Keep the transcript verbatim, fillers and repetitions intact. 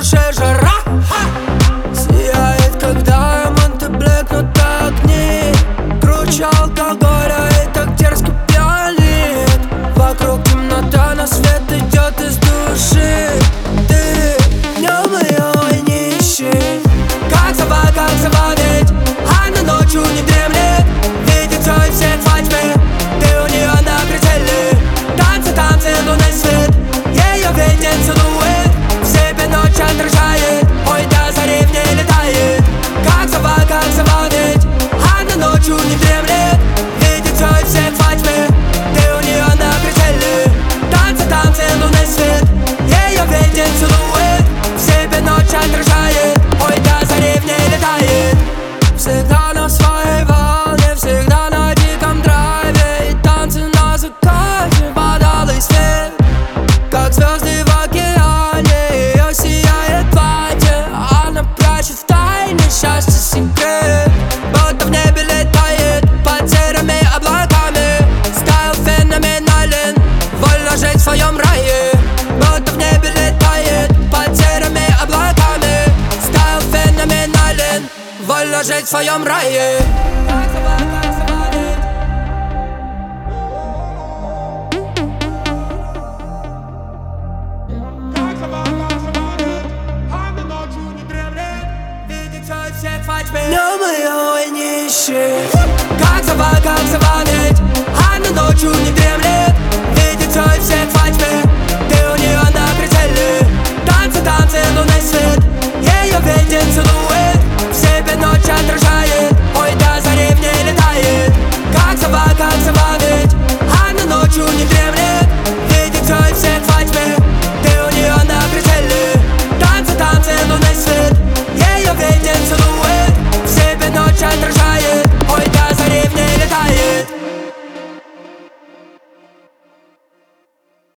душе жара. Сияет, когда ремонты блекнут огни. Круче алкоголя и так дерзко пьянит. Вокруг темнота, но свет идет из души. Ты днем ее не ищи. Как сова, как сова, ведь она ночью не дремлет. Видит все и всех во тьме. Ты у нее на прицеле. Танцы, танцы, лунный свет. Ее видит силуэт. В себе ночь отражает. Ой, до зари в ней летает. Как сова, как сова, ведь она ночью не дремлет. Видит все и всех во тьме. Ты у нее на прицеле. Танцы, танцы, лунный свет. Ее видит силуэт. В себе ночь отражает. Ой, до зари в ней летает. Всегда на своей волне, всегда на диком драйве. И танцы на закате под алый свет. Как звезды в океане, ее сияет платье. Она прячет в тайне счастье секрет. Будто в небе летает под серыми облаками. Стайл феноменален, вольно жить в своем рае. Будто в небе летает под серыми облаками. Стайл феноменален, вольно жить в своем рае. Днем ее не ищи. Как сова, как сова, ведь она ночью не дремлет. Видит все и всех во тьме. Ты у нее на прицеле. Танцы, танцы, лунный свет. Ее видит силуэт.